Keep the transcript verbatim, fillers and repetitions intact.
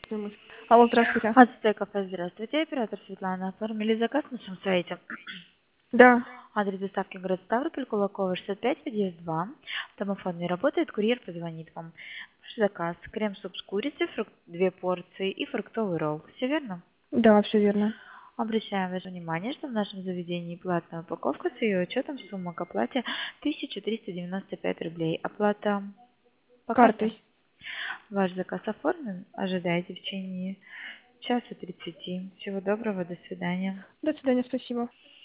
Алло, здравствуйте. Ацтек кафе, здравствуйте. Оператор Светлана. Оформили заказ на нашем сайте. Да, Адрес доставки город Ставрополь, Кулакова, шестьдесят пять, подъезд два. Домофон не работает, курьер позвонит вам. Ваш заказ. Крем-суп с курицей, фрук- две порции и фруктовый ролл. Все верно? да, все верно. Обращаем ваше внимание, что в нашем заведении платная упаковка с ее учетом сумма к оплате тысяча триста девяносто пять рублей. Оплата по карте. Картой. Ваш заказ оформлен. Ожидайте в течение часа тридцати. Всего доброго, до свидания. До свидания, спасибо.